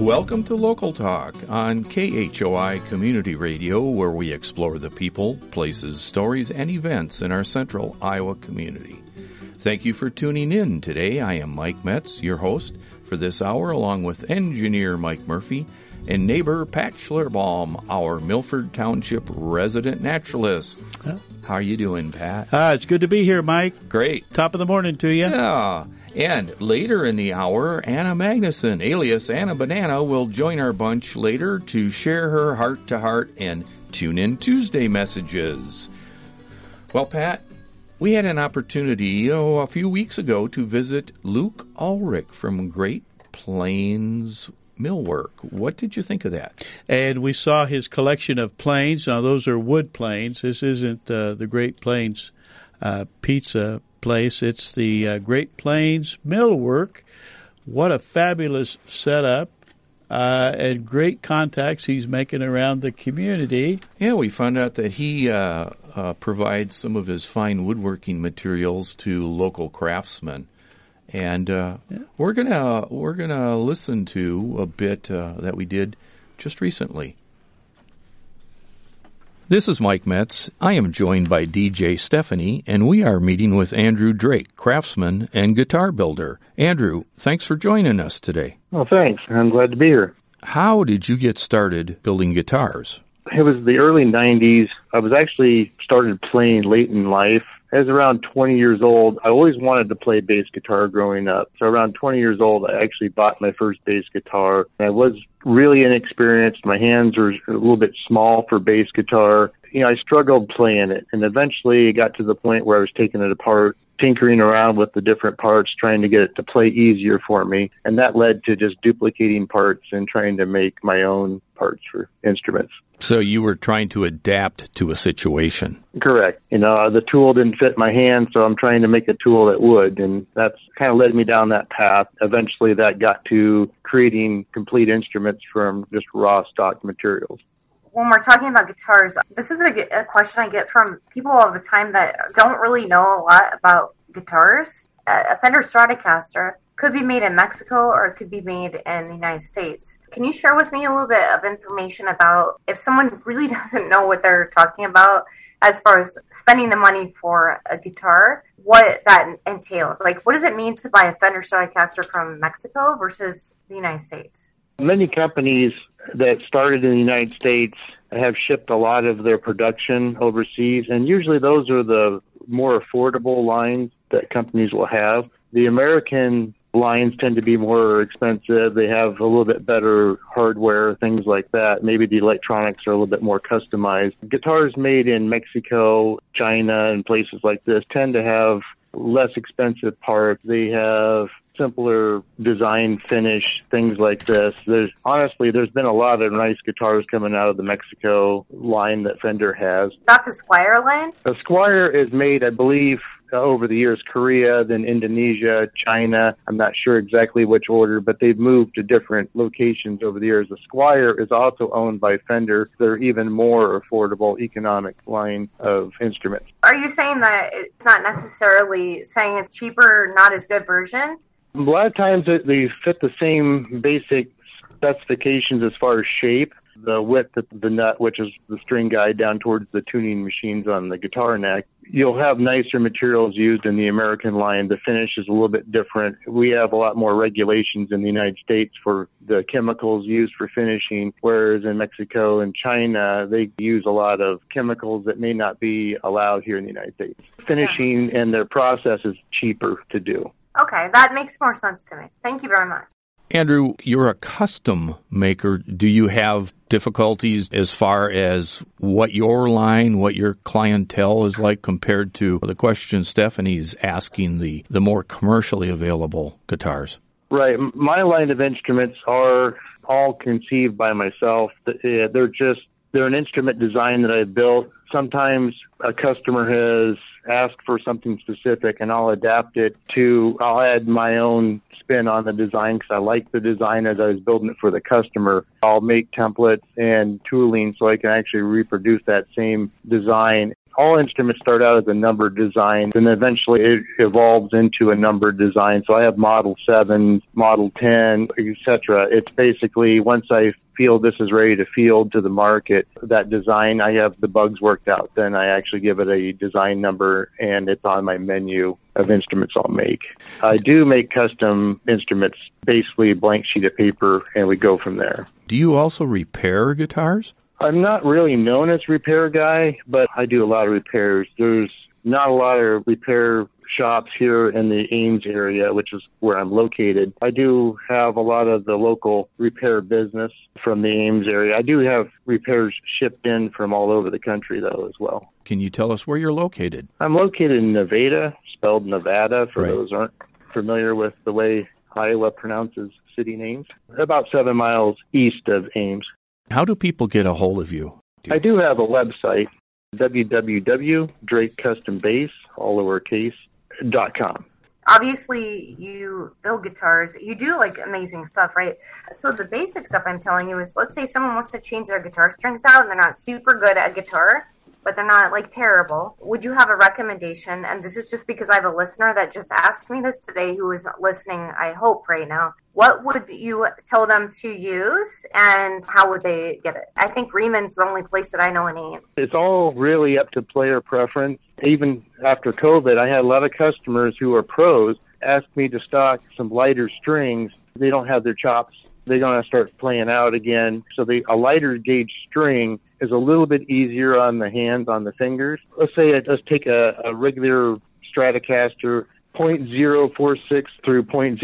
Welcome to Local Talk on KHOI Community Radio, where we explore the people, places, stories, and events in our central Iowa community. Thank you for tuning in today. I am Mike Metz, your host for this hour, along with engineer Mike Murphy and neighbor Pat Schlerbaum, our Milford Township resident naturalist. How are you doing, Pat? It's good to be here, Mike. Great. Top of the morning to you. Yeah. And later in the hour, Anna Magnuson, alias Anna Banana, will join our bunch later to share her heart-to-heart and Tune In Tuesday messages. Well, Pat, we had an opportunity a few weeks ago to visit Luke Ulrich from Great Plains Millwork. What did you think of that? And we saw his collection of planes. Now, those are wood planes. This isn't the Great Plains pizza place. It's the Great Plains Millwork. What a fabulous setup and great contacts he's making around the community. Yeah, we found out that he provides some of his fine woodworking materials to local craftsmen. And we're gonna listen to a bit that we did just recently. This is Mike Metz. I am joined by DJ Stephanie, and we are meeting with Andrew Drake, craftsman and guitar builder. Andrew, thanks for joining us today. Well, thanks. I'm glad to be here. How did you get started building guitars? It was the early 90s. I was actually started playing late in life. I was around 20 years old. I always wanted to play bass guitar growing up. So around 20 years old, I actually bought my first bass guitar. I was really inexperienced. My hands were a little bit small for bass guitar. You know, I struggled playing it. And eventually it got to the point where I was taking it apart, tinkering around with the different parts, trying to get it to play easier for me. And that led to just duplicating parts and trying to make my own parts for instruments. So you were trying to adapt to a situation. Correct. You know, the tool didn't fit my hand, so I'm trying to make a tool that would, and that's kind of led me down that path. Eventually that got to creating complete instruments from just raw stock materials. When we're talking about guitars, this is a question I get from people all the time that don't really know a lot about guitars. A Fender Stratocaster could be made in Mexico or it could be made in the United States. Can you share with me a little bit of information about if someone really doesn't know what they're talking about as far as spending the money for a guitar, what that entails? Like, what does it mean to buy a Fender Stratocaster from Mexico versus the United States? Many companies that started in the United States have shipped a lot of their production overseas, and usually those are the more affordable lines that companies will have. The American lines tend to be more expensive. They have a little bit better hardware, things like that. Maybe the electronics are a little bit more customized. Guitars made in Mexico, China, and places like this tend to have less expensive parts. They have simpler design, finish, things like this. There's been a lot of nice guitars coming out of the Mexico line that Fender has. Is that the Squier line? The Squier is made, I believe, over the years, Korea, then Indonesia, China. I'm not sure exactly which order, but they've moved to different locations over the years. The Squier is also owned by Fender. They're even more affordable, economic line of instruments. Are you saying that it's not necessarily saying it's cheaper, not as good version? A lot of times they fit the same basic specifications as far as shape. The width of the nut, which is the string guide down towards the tuning machines on the guitar neck. You'll have nicer materials used in the American line. The finish is a little bit different. We have a lot more regulations in the United States for the chemicals used for finishing, whereas in Mexico and China, they use a lot of chemicals that may not be allowed here in the United States. Finishing and their process is cheaper to do. Okay, that makes more sense to me. Thank you very much. Andrew, you're a custom maker. Do you have difficulties as far as what your line, what your clientele is like compared to the question Stephanie's asking, the more commercially available guitars? Right. My line of instruments are all conceived by myself. They're an instrument design that I built. Sometimes a customer has asked for something specific and I'll adapt it I'll add my own spin on the design because I like the design as I was building it for the customer. I'll make templates and tooling so I can actually reproduce that same design. all instruments start out as a numbered design, and eventually it evolves into a numbered design. So I have Model 7, Model 10, etc. It's basically once I feel this is ready to field to the market, that design, I have the bugs worked out. Then I actually give it a design number, and it's on my menu of instruments I'll make. I do make custom instruments, basically a blank sheet of paper, and we go from there. Do you also repair guitars? I'm not really known as a repair guy, but I do a lot of repairs. There's not a lot of repair shops here in the Ames area, which is where I'm located. I do have a lot of the local repair business from the Ames area. I do have repairs shipped in from all over the country, though, as well. Can you tell us where you're located? I'm located in Nevada, spelled Nevada, for those who aren't familiar with the way Iowa pronounces city names. About 7 miles east of Ames. How do people get a hold of you? I do have a website, www.drakecustombass, all lowercase, .com. Obviously, you build guitars. You do like amazing stuff, right? So the basic stuff I'm telling you is, let's say someone wants to change their guitar strings out and they're not super good at guitar, but they're not like terrible. Would you have a recommendation? And this is just because I have a listener that just asked me this today who is listening, I hope, right now. What would you tell them to use, and how would they get it? I think Riemann's the only place that I know in Ames. It's all really up to player preference. Even after COVID, I had a lot of customers who are pros ask me to stock some lighter strings. They don't have their chops. They're going to start playing out again. So a lighter gauge string is a little bit easier on the hands, on the fingers. Let's take a regular Stratocaster. 0.046 through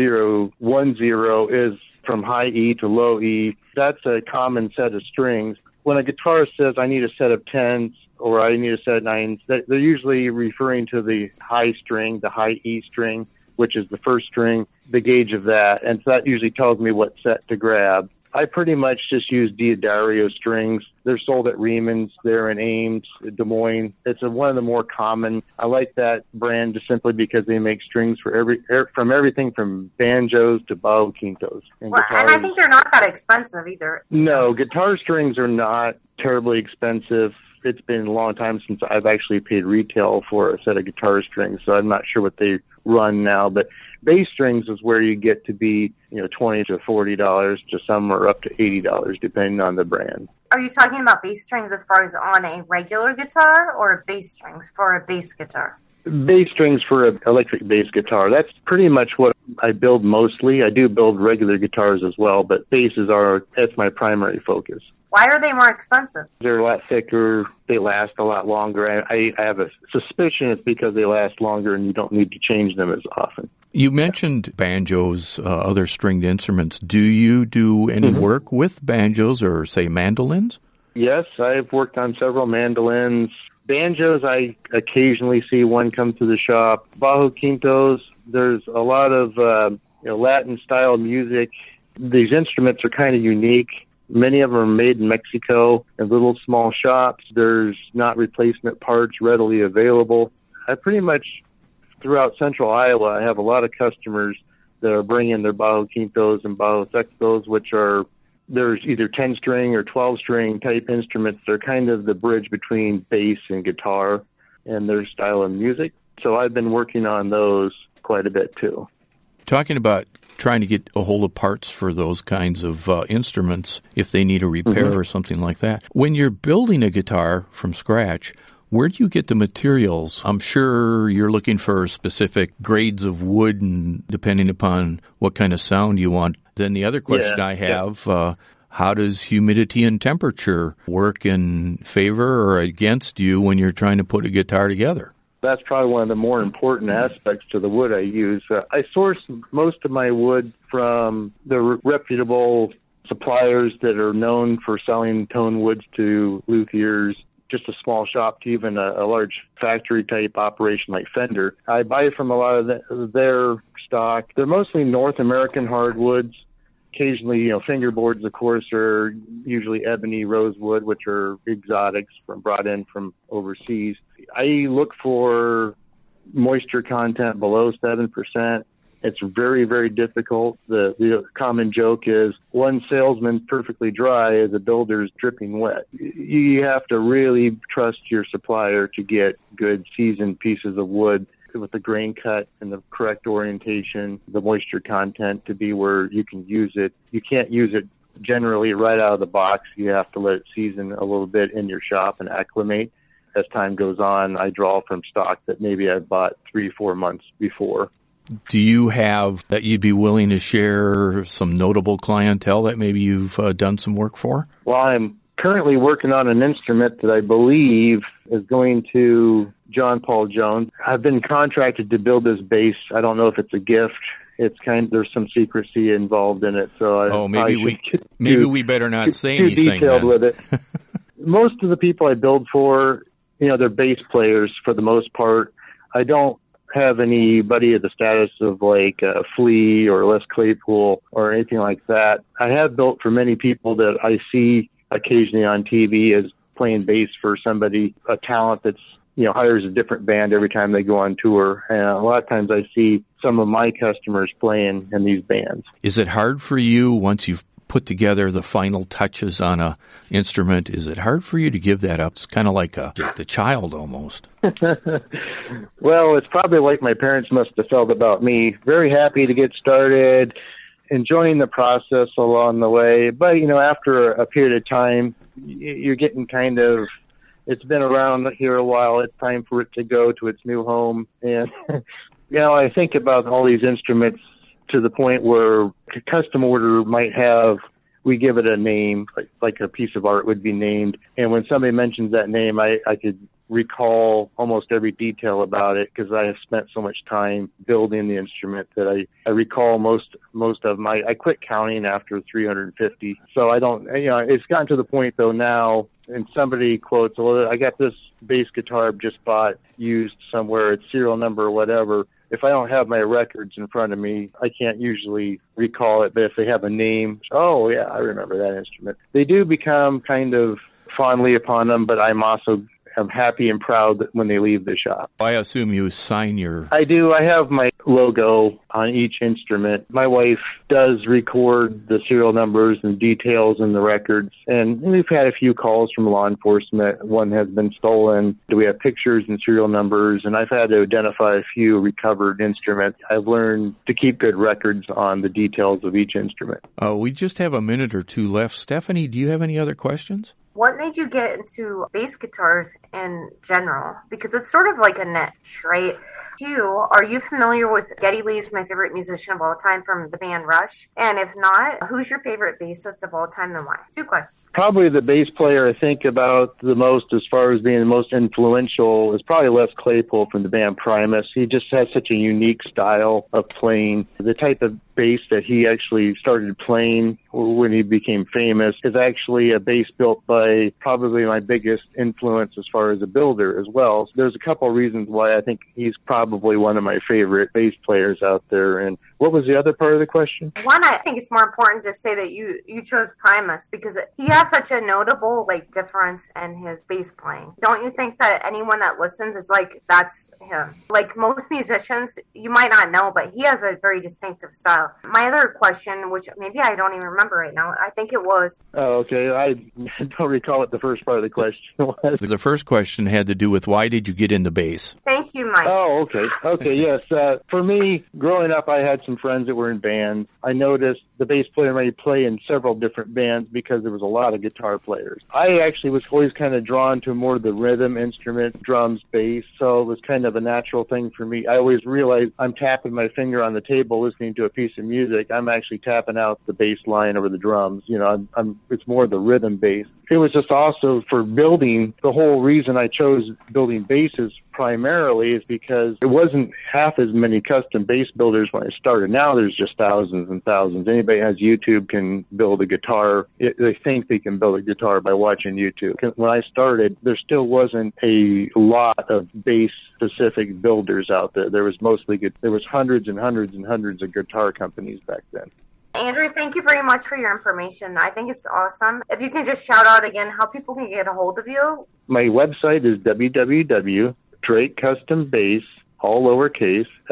0.010 is from high E to low E. That's a common set of strings. When a guitarist says, I need a set of 10s or I need a set of 9s, they're usually referring to the high string, the high E string, which is the first string, the gauge of that. And so that usually tells me what set to grab. I pretty much just use D'Addario strings. They're sold at Riemann's. They're in Ames, Des Moines. It's one of the more common. I like that brand just simply because they make strings for from everything from banjos to bajo quintos. And I think they're not that expensive either. No, guitar strings are not terribly expensive. It's been a long time since I've actually paid retail for a set of guitar strings, so I'm not sure what they run now. But bass strings is where you get to be, $20 to $40 to some are up to $80, depending on the brand. Are you talking about bass strings as far as on a regular guitar or bass strings for a bass guitar? Bass strings for an electric bass guitar. That's pretty much what I build mostly. I do build regular guitars as well, but that's my primary focus. Why are they more expensive? They're a lot thicker. They last a lot longer. I have a suspicion it's because they last longer and you don't need to change them as often. You mentioned banjos, other stringed instruments. Do you do any work with banjos or, say, mandolins? Yes, I've worked on several mandolins. Banjos, I occasionally see one come to the shop. Bajo quintos, there's a lot of Latin-style music. These instruments are kind of unique. Many of them are made in Mexico in little small shops. There's not replacement parts readily available. I pretty much, throughout central Iowa, I have a lot of customers that are bringing their bajo quintos and bajo sextos, which are, there's either 10-string or 12-string type instruments. They're kind of the bridge between bass and guitar and their style of music. So I've been working on those quite a bit too. Talking about trying to get a hold of parts for those kinds of instruments if they need a repair or something like that. When you're building a guitar from scratch, where do you get the materials? I'm sure you're looking for specific grades of wood and depending upon what kind of sound you want. Then the other question I have, how does humidity and temperature work in favor or against you when you're trying to put a guitar together? That's probably one of the more important aspects to the wood I use. I source most of my wood from the reputable suppliers that are known for selling tone woods to luthiers, just a small shop to even a large factory-type operation like Fender. I buy from a lot of their stock. They're mostly North American hardwoods. Occasionally, fingerboards, of course, are usually ebony, rosewood, which are exotics brought in from overseas. I look for moisture content below 7%, It's very, very difficult. The common joke is one salesman's perfectly dry as a builder's dripping wet. You have to really trust your supplier to get good seasoned pieces of wood with the grain cut and the correct orientation, the moisture content to be where you can use it. You can't use it generally right out of the box. You have to let it season a little bit in your shop and acclimate. As time goes on, I draw from stock that maybe I bought 3-4 months before. Do you have that you'd be willing to share some notable clientele that maybe you've done some work for? Well, I'm currently working on an instrument that I believe is going to John Paul Jones. I've been contracted to build this bass. I don't know if it's a gift. There's some secrecy involved in it, so maybe we better not say too anything. Detailed then. with it. Most of the people I build for, they're bass players for the most part. I don't have anybody of the status of like Flea or Les Claypool or anything like that. I have built for many people that I see occasionally on TV as playing bass for somebody, a talent that's hires a different band every time they go on tour. And a lot of times I see some of my customers playing in these bands. Is it hard for you once you've put together the final touches on a instrument? Is it hard for you to give that up? It's kind of like the child almost. Well, it's probably like my parents must have felt about me. Very happy to get started, enjoying the process along the way. But, after a period of time, you're getting kind of, it's been around here a while. It's time for it to go to its new home. And, I think about all these instruments to the point where a custom order might have, we give it a name, like a piece of art would be named. And when somebody mentions that name, I could recall almost every detail about it because I have spent so much time building the instrument that I recall most of I quit counting after 350. So I don't, it's gotten to the point though now, and somebody quotes, well, I got this bass guitar I've just bought used somewhere, it's serial number or whatever. If I don't have my records in front of me, I can't usually recall it. But if they have a name, oh, yeah, I remember that instrument. They do become kind of fondly upon them, but I'm also happy and proud that when they leave the shop. I assume you sign your... I do. I have my logo on each instrument. My wife does record the serial numbers and details in the records, and we've had a few calls from law enforcement. One has been stolen. Do we have pictures and serial numbers? And I've had to identify a few recovered instruments. I've learned to keep good records on the details of each instrument. We just have a minute or two left. Stephanie, do you have any other questions? What made you get into bass guitars in general? Because it's sort of like a niche, right? Are you familiar with Geddy Lee's my favorite musician of all time from the band Rush? And if not, who's your favorite bassist of all time and why? 2 questions. Probably the bass player I think about the most as far as being the most influential is probably Les Claypool from the band Primus. He just has such a unique style of playing. The type of bass that he actually started playing when he became famous is actually a bass built by probably my biggest influence as far as a builder as well. So there's a couple of reasons why I think he's probably one of my favorite bass players out there. And what was the other part of the question? One, I think it's more important to say that you chose Primus because he has such a notable difference in his bass playing. Don't you think that anyone that listens is like, that's him? Like most musicians, you might not know, but he has a very distinctive style. My other question, which maybe I don't even remember right now, I think it was... Oh, okay. I don't recall what the first part of the question was. The first question had to do with why did you get into bass? Thank you, Mike. Oh, okay. Okay, yes. For me, growing up, I had some friends that were in bands. I noticed the bass player might play in several different bands because there was a lot of guitar players. I actually was always kind of drawn to more of the rhythm instrument, drums, bass, so it was kind of a natural thing for me. I always realized I'm tapping my finger on the table listening to a piece of music. I'm actually tapping out the bass line over the drums. It's more the rhythm bass. It was just also for building. The whole reason I chose building basses primarily is because it wasn't half as many custom bass builders when I started. Now there's just thousands and thousands. Anybody who has YouTube can build a guitar. They think they can build a guitar by watching YouTube. When I started, there still wasn't a lot of bass specific builders out there. There was hundreds and hundreds and hundreds of guitar companies back then. Andrew, thank you very much for your information. I think it's awesome. If you can just shout out again how people can get a hold of you. My website is www.drakecustombass, all lowercase,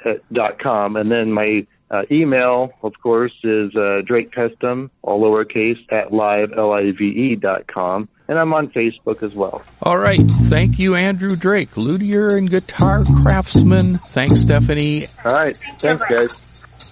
.com. And then my email, of course, is Drake Custom, all lowercase, at live.com. And I'm on Facebook as well. All right. Thank you, Andrew Drake, luthier and guitar craftsman. Thanks, Stephanie. All right. Thanks, guys.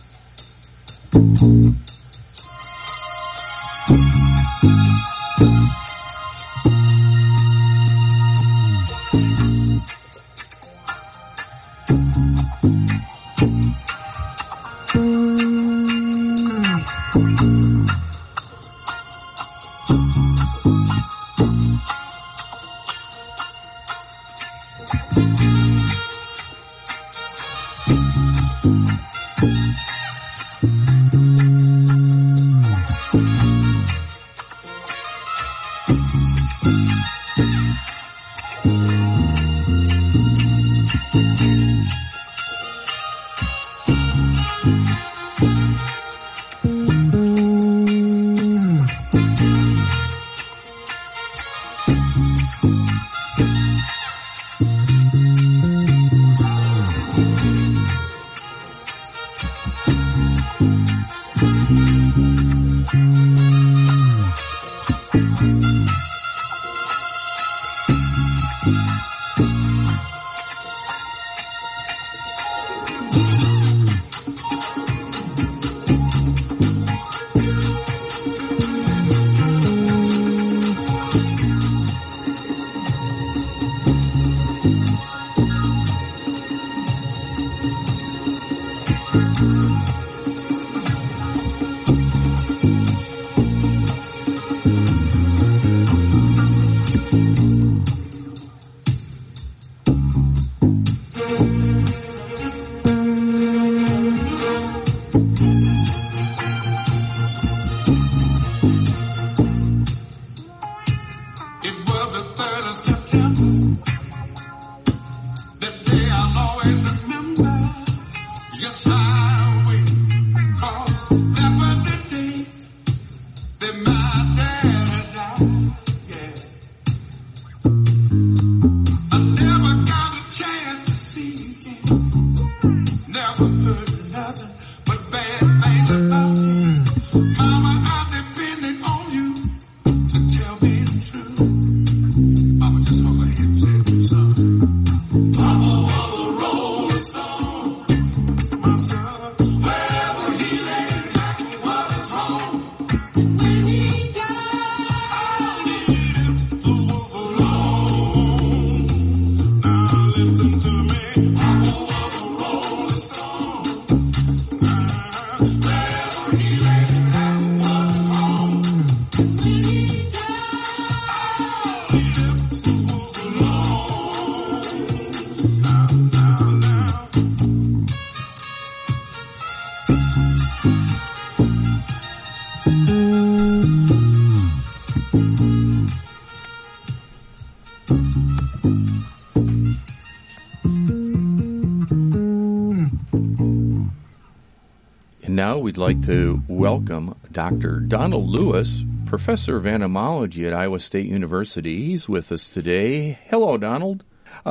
Now we'd like to welcome Dr. Donald Lewis, professor of entomology at Iowa State University. He's with us today. Hello, Donald.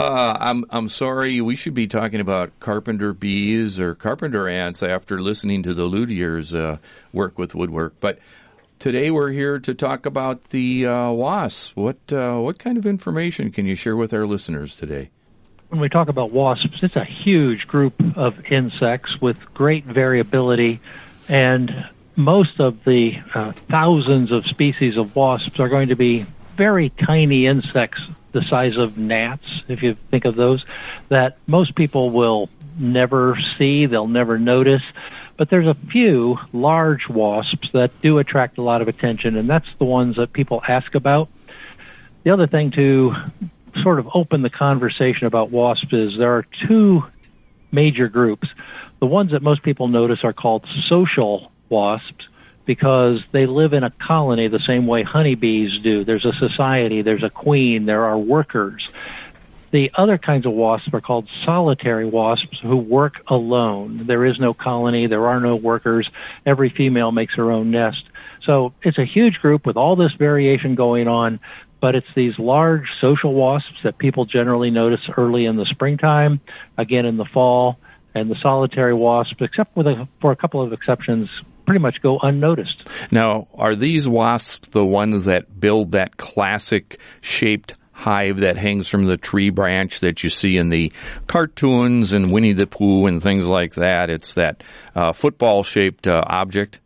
I'm sorry, we should be talking about carpenter bees or carpenter ants after listening to the luthier's work with woodwork. But today we're here to talk about the wasps. What kind of information can you share with our listeners today? When we talk about wasps, it's a huge group of insects with great variability, and most of the thousands of species of wasps are going to be very tiny insects the size of gnats, if you think of those, that most people will never see, they'll never notice. But there's a few large wasps that do attract a lot of attention, and that's the ones that people ask about. The other thing to sort of open the conversation about wasps is there are two major groups. The ones that most people notice are called social wasps because they live in a colony the same way honeybees do. There's a society, there's a queen, there are workers. The other kinds of wasps are called solitary wasps who work alone. There is no colony, there are no workers. Every female makes her own nest. So it's a huge group with all this variation going on, but it's these large social wasps that people generally notice early in the springtime, again in the fall, and the solitary wasp, except for a couple of exceptions, pretty much go unnoticed. Now, are these wasps the ones that build that classic shaped hive that hangs from the tree branch that you see in the cartoons and Winnie the Pooh and things like that? It's that football-shaped object?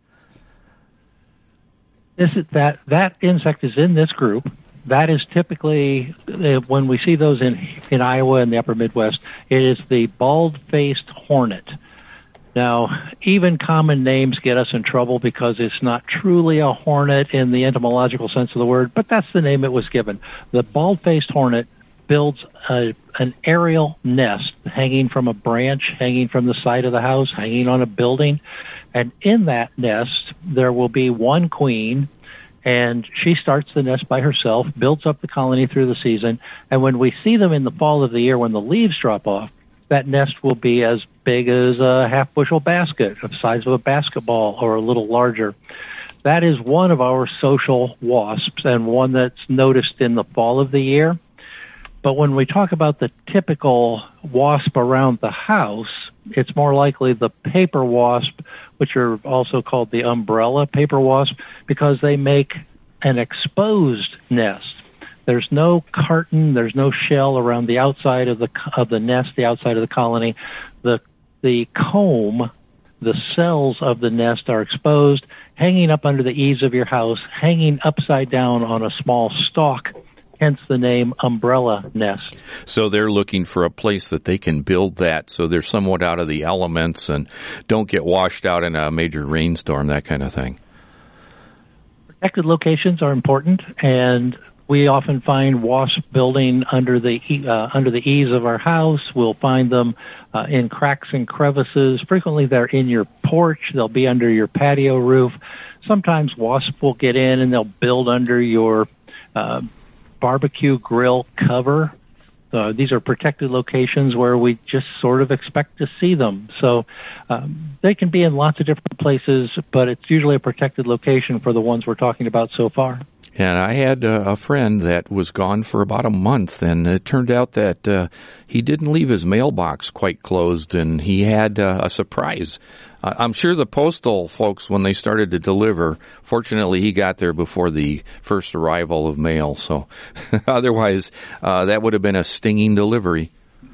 That insect is in this group. That is typically, when we see those in Iowa and the upper Midwest, it is the bald-faced hornet. Now, even common names get us in trouble because it's not truly a hornet in the etymological sense of the word, but that's the name it was given. The bald-faced hornet builds an aerial nest hanging from a branch, hanging from the side of the house, hanging on a building, and in that nest there will be one queen, and she starts the nest by herself, builds up the colony through the season, and when we see them in the fall of the year when the leaves drop off, that nest will be as big as a half-bushel basket, the size of a basketball or a little larger. That is one of our social wasps and one that's noticed in the fall of the year. But when we talk about the typical wasp around the house, it's more likely the paper wasp, which are also called the umbrella paper wasp, because they make an exposed nest. There's no carton, there's no shell around the outside of the nest, the outside of the colony. The comb, the cells of the nest are exposed, hanging up under the eaves of your house, hanging upside down on a small stalk, hence the name umbrella nest. So they're looking for a place that they can build that so they're somewhat out of the elements and don't get washed out in a major rainstorm, that kind of thing. Protected locations are important, and we often find wasps building under the eaves of our house. We'll find them in cracks and crevices. Frequently, they're in your porch. They'll be under your patio roof. Sometimes wasps will get in and they'll build under your barbecue grill cover. These are protected locations where we just sort of expect to see them. So they can be in lots of different places, but it's usually a protected location for the ones we're talking about so far. And I had a friend that was gone for about a month, and it turned out that he didn't leave his mailbox quite closed, and he had a surprise. I'm sure the postal folks, when they started to deliver, fortunately he got there before the first arrival of mail, so otherwise that would have been a stinging delivery.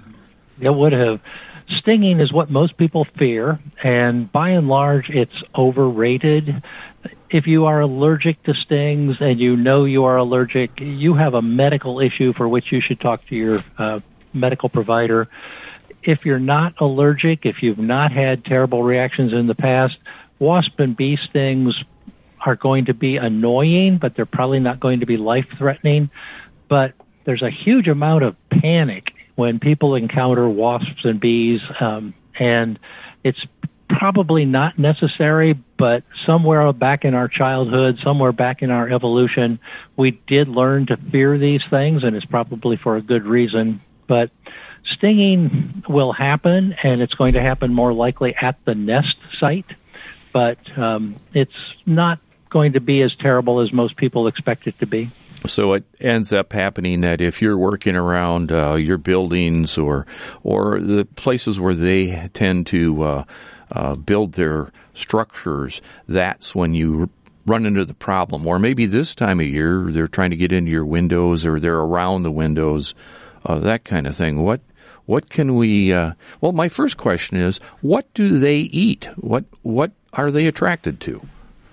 It would have. Stinging is what most people fear, and by and large it's overrated. If you are allergic to stings and you know you are allergic, you have a medical issue for which you should talk to your medical provider. If you're not allergic, if you've not had terrible reactions in the past, wasp and bee stings are going to be annoying, but they're probably not going to be life-threatening. But there's a huge amount of panic when people encounter wasps and bees, and it's probably not necessary, but somewhere back in our childhood, somewhere back in our evolution, we did learn to fear these things, and it's probably for a good reason. But stinging will happen, and it's going to happen more likely at the nest site, but it's not going to be as terrible as most people expect it to be. So it ends up happening that if you're working around your buildings or the places where they tend to build their structures, that's when you run into the problem. Or maybe this time of year they're trying to get into your windows or they're around the windows, that kind of thing. What can we? Well, my first question is, what do they eat? What are they attracted to?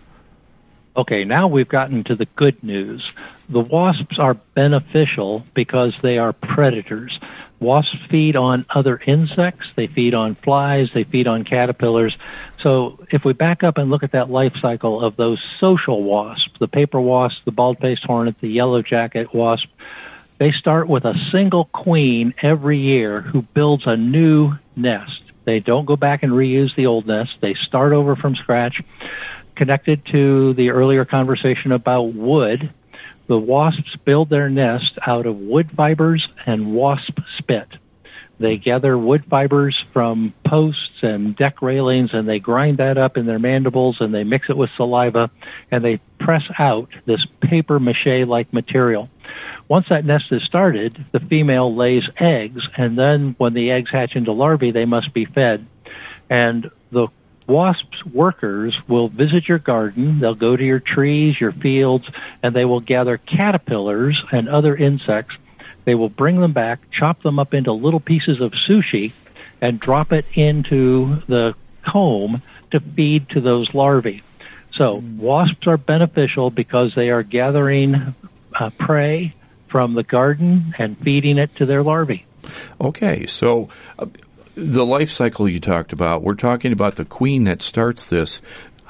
Okay, now we've gotten to the good news. The wasps are beneficial because they are predators. Wasps feed on other insects, they feed on flies, they feed on caterpillars. So if we back up and look at that life cycle of those social wasps, the paper wasp, the bald-faced hornet, the yellow jacket wasp, they start with a single queen every year who builds a new nest. They don't go back and reuse the old nest. They start over from scratch. Connected to the earlier conversation about wood, the wasps build their nest out of wood fibers and wasp spit. They gather wood fibers from posts and deck railings, and they grind that up in their mandibles, and they mix it with saliva, and they press out this paper mache-like material. Once that nest is started, the female lays eggs, and then when the eggs hatch into larvae, they must be fed. And the wasps' workers will visit your garden, they'll go to your trees, your fields, and they will gather caterpillars and other insects. They will bring them back, chop them up into little pieces of sushi, and drop it into the comb to feed to those larvae. So wasps are beneficial because they are gathering prey from the garden and feeding it to their larvae. Okay, so the life cycle you talked about, we're talking about the queen that starts this.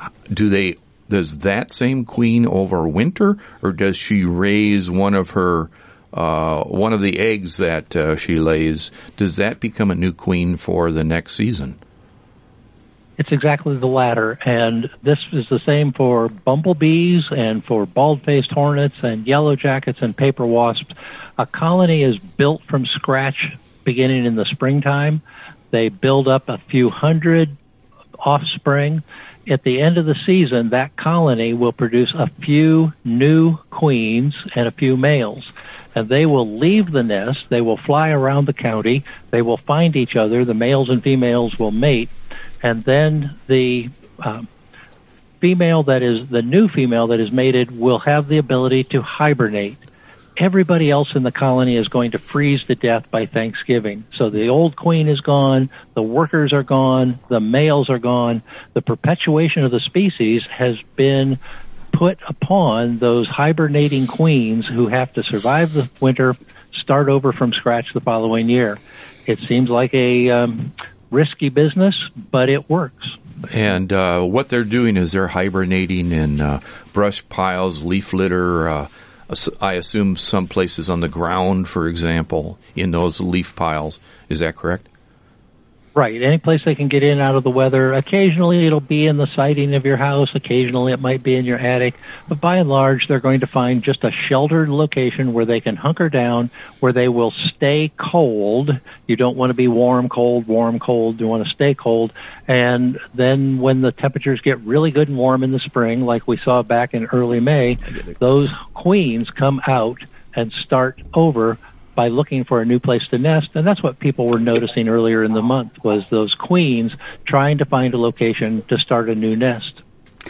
Does that same queen overwinter, or does she raise one of the eggs that she lays? Does that become a new queen for the next season? It's exactly the latter, and this is the same for bumblebees and for bald-faced hornets and yellow jackets and paper wasps. A colony is built from scratch beginning in the springtime. They build up a few hundred offspring. At the end of the season, that colony will produce a few new queens and a few males. And they will leave the nest. They will fly around the county. They will find each other. The males and females will mate. And then the new female that is mated will have the ability to hibernate. Everybody else in the colony is going to freeze to death by Thanksgiving. So the old queen is gone, the workers are gone, the males are gone. The perpetuation of the species has been put upon those hibernating queens who have to survive the winter, start over from scratch the following year. It seems like a risky business, but it works. And what they're doing is they're hibernating in brush piles, leaf litter, I assume some places on the ground, for example, in those leaf piles. Is that correct? Right. Any place they can get in out of the weather. Occasionally it'll be in the siding of your house. Occasionally it might be in your attic. But by and large, they're going to find just a sheltered location where they can hunker down, where they will stay cold. You don't want to be warm, cold, warm, cold. You want to stay cold. And then when the temperatures get really good and warm in the spring, like we saw back in early May, those queens come out and start over by looking for a new place to nest, and that's what people were noticing earlier in the month, was those queens trying to find a location to start a new nest.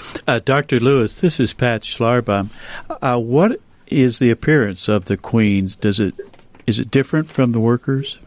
Dr. Lewis, this is Pat Schlarbaum. What is the appearance of the queens? Is it different from the workers?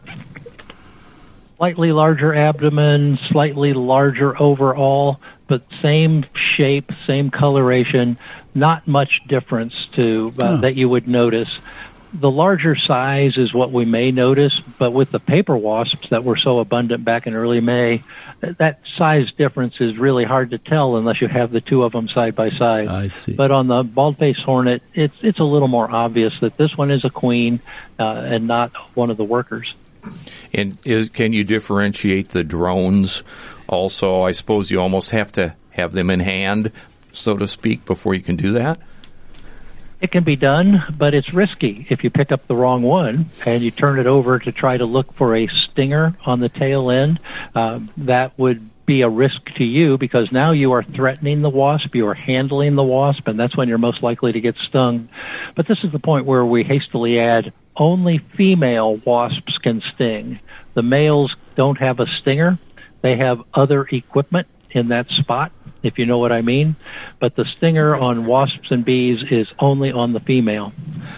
Slightly larger abdomen, slightly larger overall, but same shape, same coloration, not much difference that you would notice. The larger size is what we may notice, but with the paper wasps that were so abundant back in early May, that size difference is really hard to tell unless you have the two of them side by side. I see. But on the bald-faced hornet, it's a little more obvious that this one is a queen and not one of the workers. And can you differentiate the drones also? I suppose you almost have to have them in hand, so to speak, before you can do that? It can be done, but it's risky if you pick up the wrong one and you turn it over to try to look for a stinger on the tail end. That would be a risk to you because now you are threatening the wasp, you are handling the wasp, and that's when you're most likely to get stung. But this is the point where we hastily add only female wasps can sting. The males don't have a stinger. They have other equipment in that spot, if you know what I mean. But the stinger on wasps and bees is only on the female.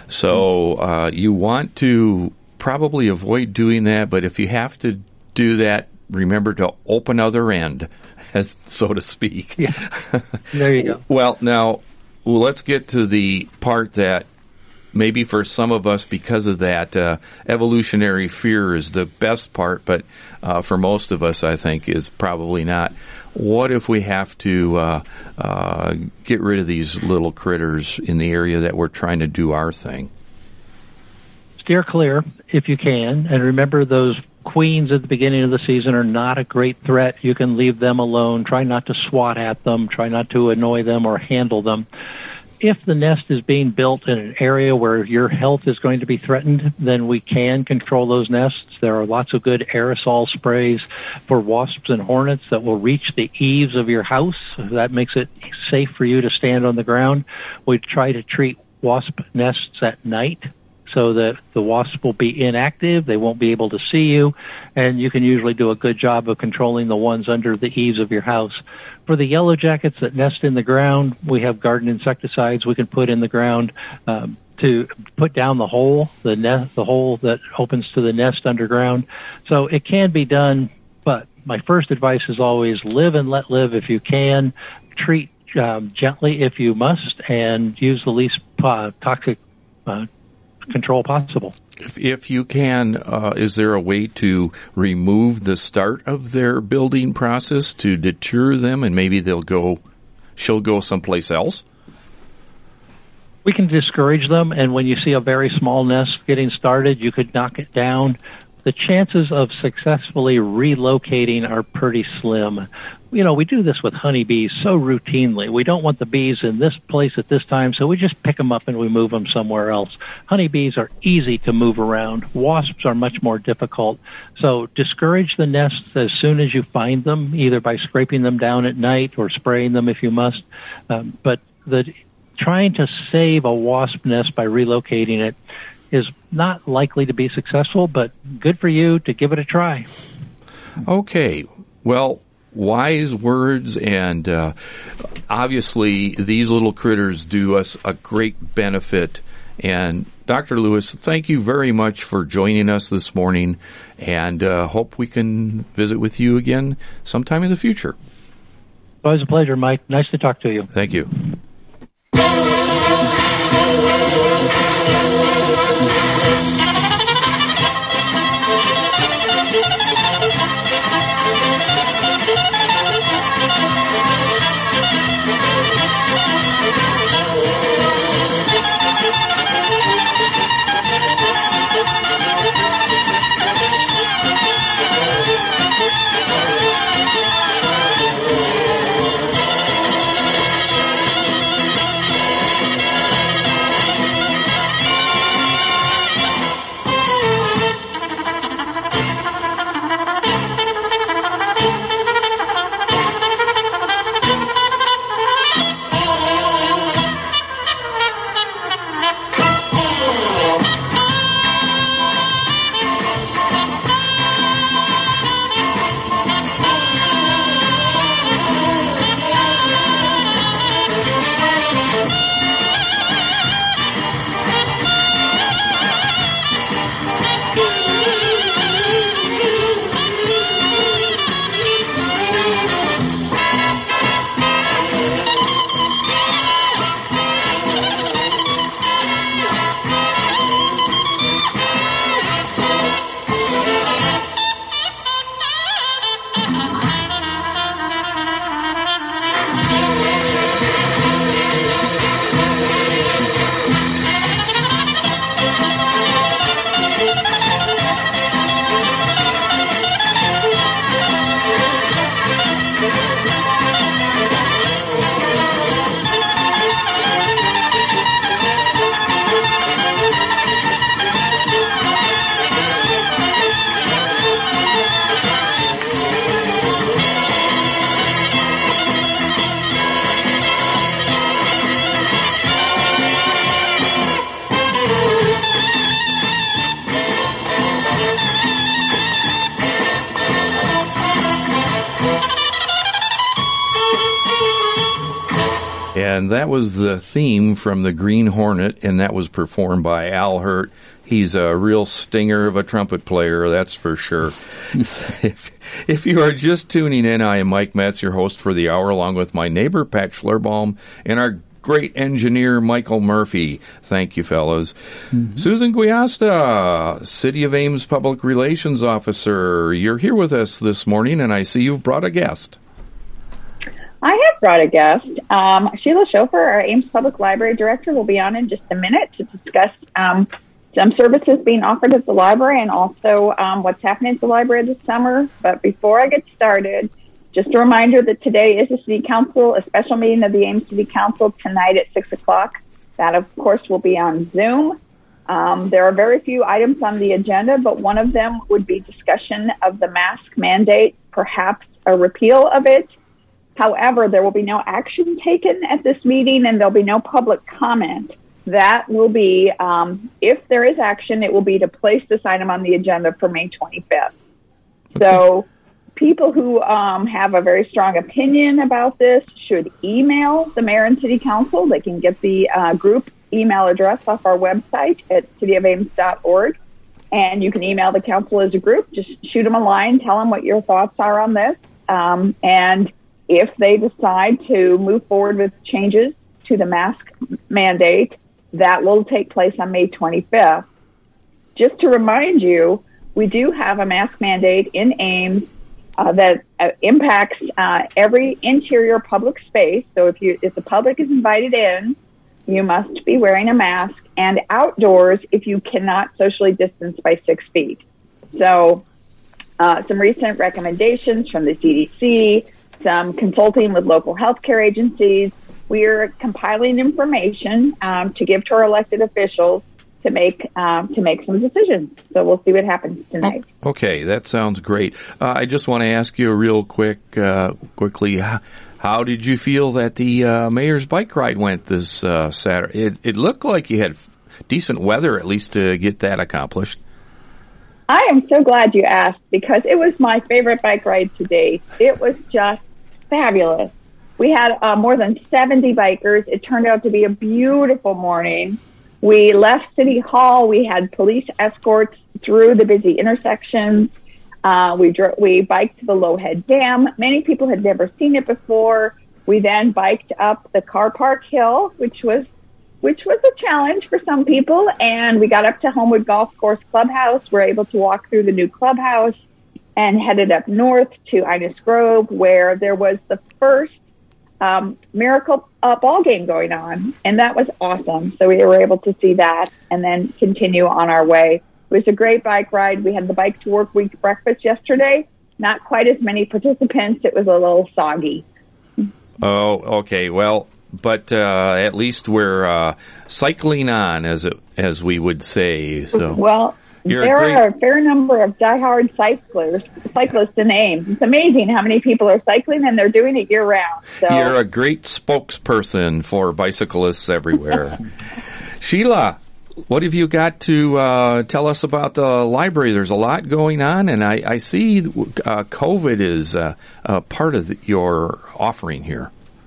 So you want to probably avoid doing that, but if you have to do that, remember to open other end, so to speak. Yeah. There you go. Well, now, let's get to the part that maybe for some of us, because of that, evolutionary fear is the best part, but for most of us, I think, is probably not. What if we have to get rid of these little critters in the area that we're trying to do our thing? Steer clear if you can, and remember those queens at the beginning of the season are not a great threat. You can leave them alone. Try not to swat at them. Try not to annoy them or handle them. If the nest is being built in an area where your health is going to be threatened, then we can control those nests. There are lots of good aerosol sprays for wasps and hornets that will reach the eaves of your house. That makes it safe for you to stand on the ground. We try to treat wasp nests at night so that the wasps will be inactive. They won't be able to see you, and you can usually do a good job of controlling the ones under the eaves of your house. For the yellow jackets that nest in the ground, we have garden insecticides we can put in the ground to put down the hole, the hole that opens to the nest underground. So it can be done, but my first advice is always live and let live if you can. Treat gently if you must, and use the least toxic control possible. If you can, is there a way to remove the start of their building process to deter them, and maybe she'll go someplace else? We can discourage them, and when you see a very small nest getting started, you could knock it down. The chances of successfully relocating are pretty slim. You know, we do this with honeybees so routinely. We don't want the bees in this place at this time, so we just pick them up and we move them somewhere else. Honeybees are easy to move around. Wasps are much more difficult. So discourage the nests as soon as you find them, either by scraping them down at night or spraying them if you must. But trying to save a wasp nest by relocating it is not likely to be successful, but good for you to give it a try. Okay. Well, wise words, and obviously these little critters do us a great benefit. And Dr. Lewis, thank you very much for joining us this morning, and hope we can visit with you again sometime in the future. Always a pleasure, Mike. Nice to talk to you. Thank you. And that was the theme from the Green Hornet, and that was performed by Al Hirt. He's a real stinger of a trumpet player, that's for sure. If you are just tuning in, I am Mike Metz, your host for the hour, along with my neighbor, Pat Schlerbaum, and our great engineer, Michael Murphy. Thank you, fellas. Mm-hmm. Susan Guiasta, City of Ames Public Relations Officer. You're here with us this morning, and I see you've brought a guest. I have brought a guest. Sheila Schofer, our Ames Public Library Director, will be on in just a minute to discuss some services being offered at the library and also what's happening at the library this summer. But before I get started, just a reminder that today is a special meeting of the Ames City Council tonight at 6 o'clock. That, of course, will be on Zoom. There are very few items on the agenda, but one of them would be discussion of the mask mandate, perhaps a repeal of it. However, there will be no action taken at this meeting, and there'll be no public comment. that will be, if there is action, it will be to place this item on the agenda for May 25th. So people who have a very strong opinion about this should email the mayor and city council. They can get the group email address off our website at cityofames.org. And you can email the council as a group. Just shoot them a line, tell them what your thoughts are on this. And if they decide to move forward with changes to the mask mandate, that will take place on May 25th. Just to remind you, we do have a mask mandate in Ames that impacts every interior public space. So if the public is invited in, you must be wearing a mask, and outdoors if you cannot socially distance by 6 feet. So some recent recommendations from the CDC, some consulting with local healthcare agencies. We're compiling information to give to our elected officials to make some decisions. So we'll see what happens tonight. Okay, that sounds great. I just want to ask you real quickly, how did you feel that the mayor's bike ride went this Saturday? It looked like you had decent weather, at least, to get that accomplished. I am so glad you asked, because it was my favorite bike ride to date. It was just fabulous. We had more than 70 bikers. It turned out to be a beautiful morning. We left City Hall. We had police escorts through the busy intersections. We biked to the Lowhead Dam. Many people had never seen it before. We then biked up the Car Park Hill, which was a challenge for some people, and we got up to Homewood Golf Course Clubhouse. We're able to walk through the new clubhouse and headed up north to Innis Grove, where there was the first Miracle ball game going on, and that was awesome. So we were able to see that and then continue on our way. It was a great bike ride. We had the Bike to Work Week breakfast yesterday. Not quite as many participants. It was a little soggy. Oh, okay. Well, but at least we're cycling on, as we would say. So well, there are a fair number of diehard cyclists in Ames. It's amazing how many people are cycling, and they're doing it year-round. So. You're a great spokesperson for bicyclists everywhere. Sheila, what have you got to tell us about the library? There's a lot going on, and I see COVID is a part of your offering here.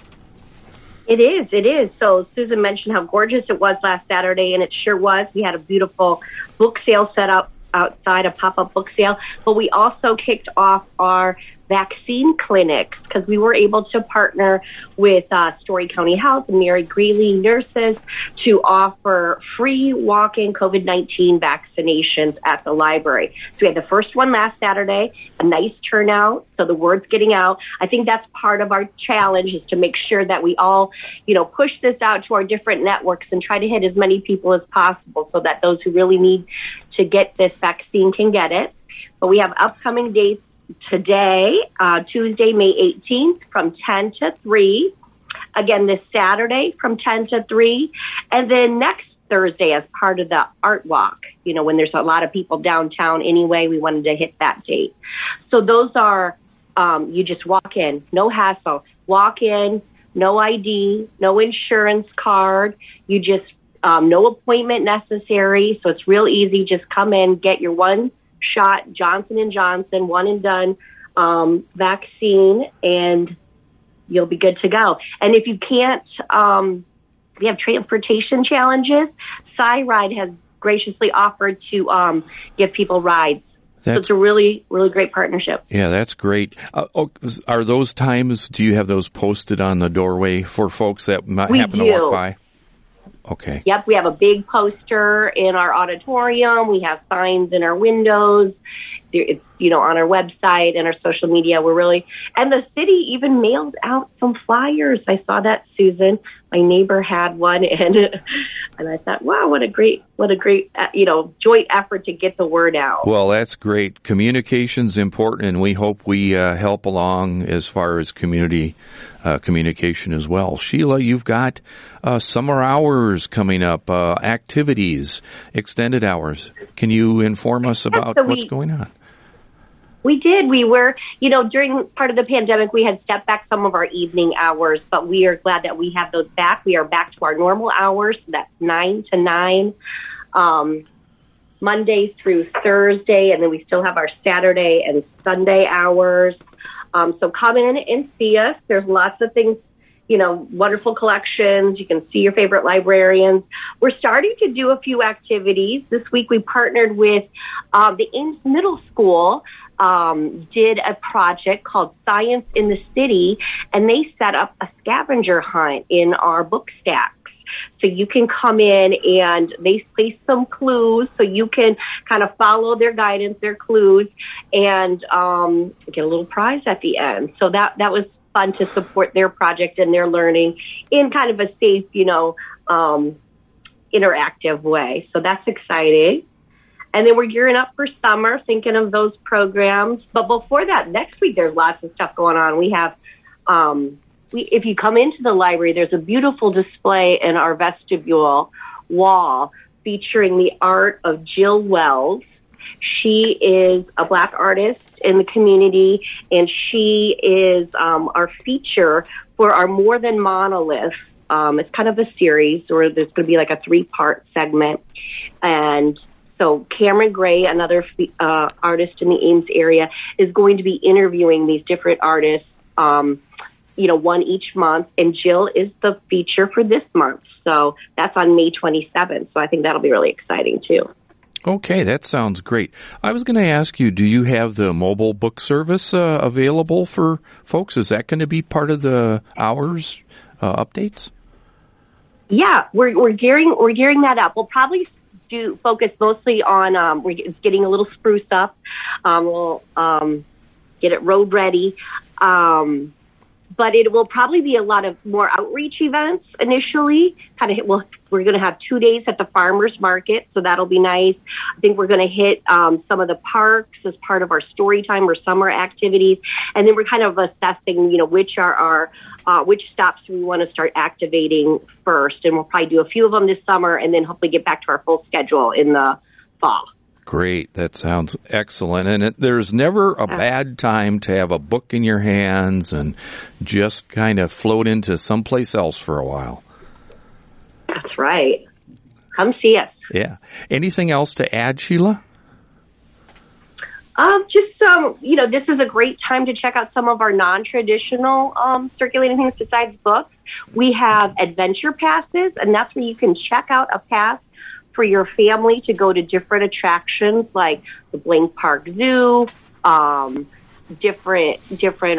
It is. So Susan mentioned how gorgeous it was last Saturday, and it sure was. We had a beautiful book sale set up outside, a pop-up book sale, but we also kicked off our vaccine clinics because we were able to partner with Story County Health and Mary Greeley nurses to offer free walk-in COVID-19 vaccinations at the library. So we had the first one last Saturday, a nice turnout, so the word's getting out. I think that's part of our challenge, is to make sure that we all, push this out to our different networks and try to hit as many people as possible so that those who really need to get this vaccine can get it. But we have upcoming dates today, Tuesday, May 18th, from 10 to 3. Again, this Saturday from 10 to 3. And then next Thursday as part of the Art Walk. When there's a lot of people downtown anyway, we wanted to hit that date. So those are, you just walk in, no hassle. Walk in, no ID, no insurance card. You just, no appointment necessary. So it's real easy. Just come in, get your one shot Johnson & Johnson, one and done vaccine, and you'll be good to go. And if you can't, we have transportation challenges. SciRide has graciously offered to give people rides. So it's a really, really great partnership. Yeah, that's great. Are those times, do you have those posted on the doorway for folks that might happen to walk by? Okay. Yep, we have a big poster in our auditorium. We have signs in our windows. It's, on our website and our social media. And the city even mailed out some flyers. I saw that, Susan. My neighbor had one, and I thought, wow, what a great, joint effort to get the word out. Well, that's great. Communication's important, and we hope we help along as far as community communication as well. Sheila, you've got summer hours coming up, activities, extended hours. Can you inform us about what's going on? We did. We were, during part of the pandemic, we had stepped back some of our evening hours, but we are glad that we have those back. We are back to our normal hours. So that's 9 to 9, Monday through Thursday, and then we still have our Saturday and Sunday hours. So come in and see us. There's lots of things, wonderful collections. You can see your favorite librarians. We're starting to do a few activities. This week we partnered with the Ames Middle School, did a project called Science in the City, and they set up a scavenger hunt in our book stacks. So you can come in and they place some clues so you can kind of follow their guidance, their clues, and get a little prize at the end. So that was fun to support their project and their learning in kind of a safe, interactive way. So that's exciting. And then we're gearing up for summer, thinking of those programs. But before that, next week, there's lots of stuff going on. We have, if you come into the library, there's a beautiful display in our vestibule wall featuring the art of Jill Wells. She is a Black artist in the community, and she is our feature for our More Than Monolith. It's kind of a series, or there's going to be like a 3-part segment. And so Cameron Gray, another artist in the Ames area, is going to be interviewing these different artists, one each month. And Jill is the feature for this month. So that's on May 27th. So I think that'll be really exciting, too. Okay, that sounds great. I was going to ask you, do you have the mobile book service available for folks? Is that going to be part of the hours updates? Yeah, we're gearing that up. We'll probably focus mostly on we're getting a little spruce up. We'll get it road ready. But it will probably be a lot of more outreach events initially. We're going to have 2 days at the farmers market, so that'll be nice. I think we're going to hit some of the parks as part of our story time or summer activities, and then we're kind of assessing, which are our which stops we want to start activating first, and we'll probably do a few of them this summer, and then hopefully get back to our full schedule in the fall. Great. That sounds excellent. And there's never a bad time to have a book in your hands and just kind of float into someplace else for a while. That's right. Come see us. Yeah. Anything else to add, Sheila? This is a great time to check out some of our non-traditional circulating things besides books. We have adventure passes, and that's where you can check out a pass for your family to go to different attractions like the Blank Park Zoo, different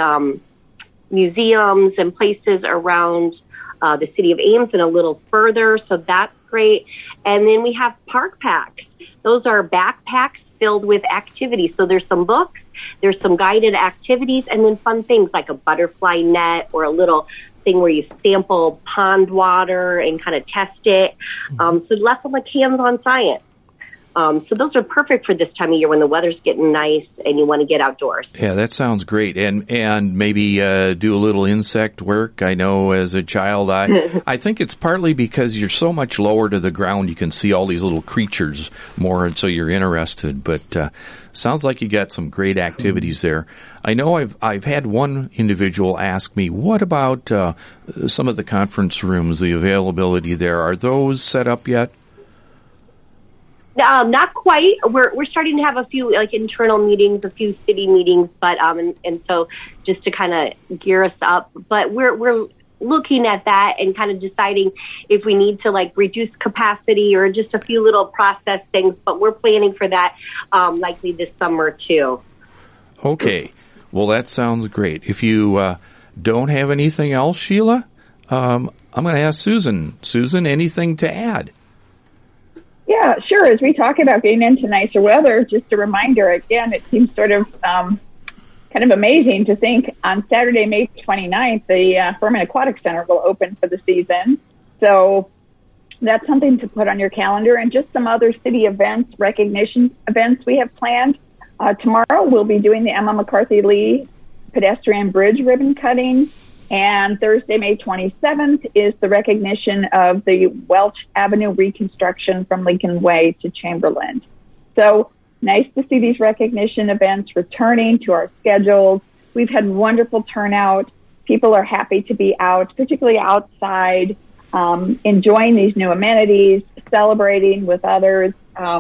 museums and places around the city of Ames and a little further. So that's great. And then we have park packs. Those are backpacks filled with activities. So there's some books, there's some guided activities, and then fun things like a butterfly net or a little thing where you sample pond water and kind of test it. So less of like hands-on science. So those are perfect for this time of year when the weather's getting nice and you want to get outdoors. Yeah, that sounds great. And maybe do a little insect work. I know as a child, I think it's partly because you're so much lower to the ground, you can see all these little creatures more, and so you're interested. But sounds like you got some great activities there. I know I've had one individual ask me, what about some of the conference rooms, the availability there? Are those set up yet? Not quite. We're starting to have a few like internal meetings, a few city meetings, but and so just to kind of gear us up. But we're looking at that and kind of deciding if we need to like reduce capacity or just a few little process things. But we're planning for that likely this summer too. Okay, well that sounds great. If you don't have anything else, Sheila, I'm going to ask Susan. Susan, anything to add? Yeah, sure. As we talk about getting into nicer weather, just a reminder, again, it seems sort of kind of amazing to think on Saturday, May 29th, the Furman Aquatic Center will open for the season. So that's something to put on your calendar. And just some other city events, recognition events we have planned. Tomorrow we'll be doing the Emma McCarthy Lee pedestrian bridge ribbon cutting. And Thursday, May 27th, is the recognition of the Welch Avenue reconstruction from Lincoln Way to Chamberlain. So nice to see these recognition events returning to our schedules. We've had wonderful turnout. People are happy to be out, particularly outside, enjoying these new amenities, celebrating with others.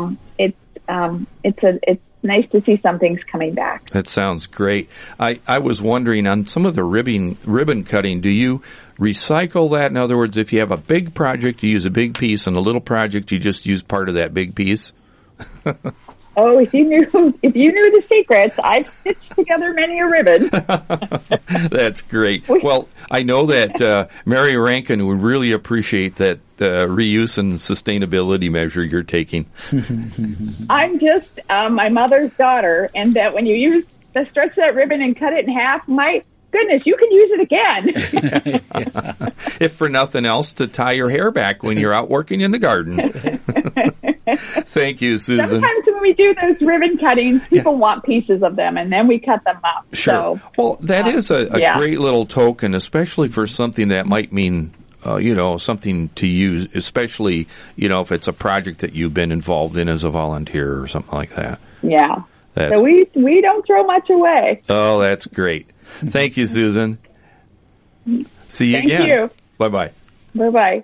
It's nice to see some things coming back. That sounds great. I was wondering, on some of the ribbon cutting, do you recycle that? In other words, if you have a big project, you use a big piece, and a little project, you just use part of that big piece? Oh, if you knew the secrets, I've stitched together many a ribbon. That's great. Well, I know that Mary Rankin would really appreciate that reuse and sustainability measure you're taking. I'm just my mother's daughter, and that when you stretch that ribbon and cut it in half, my goodness, you can use it again. Yeah. If for nothing else, to tie your hair back when you're out working in the garden. Thank you, Susan. Sometimes when we do those ribbon cuttings, people want pieces of them, and then we cut them up. Sure. So, well, that is a great little token, especially for something that might mean, something to use, especially, if it's a project that you've been involved in as a volunteer or something like that. Yeah. So we don't throw much away. Oh, that's great. Thank you, Susan. See you again. Thank you. Bye-bye. Bye-bye.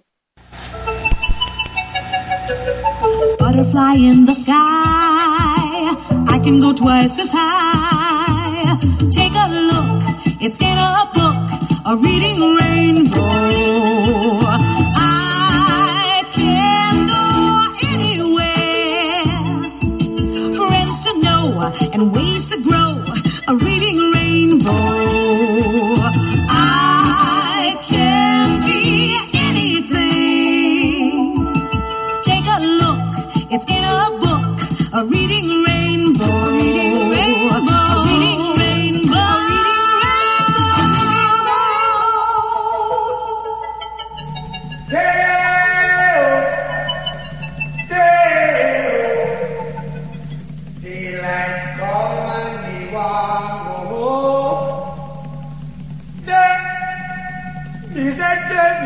Butterfly in the sky, I can go twice as high. Take a look, it's in a book, a reading rainbow. I can go anywhere, friends to know and ways to grow, a reading rainbow. I can be anything. Take a look. It's in a book, a reading rainbow, a reading rainbow, a reading rainbow, a reading rainbow. Daylight come and me want go home. Me said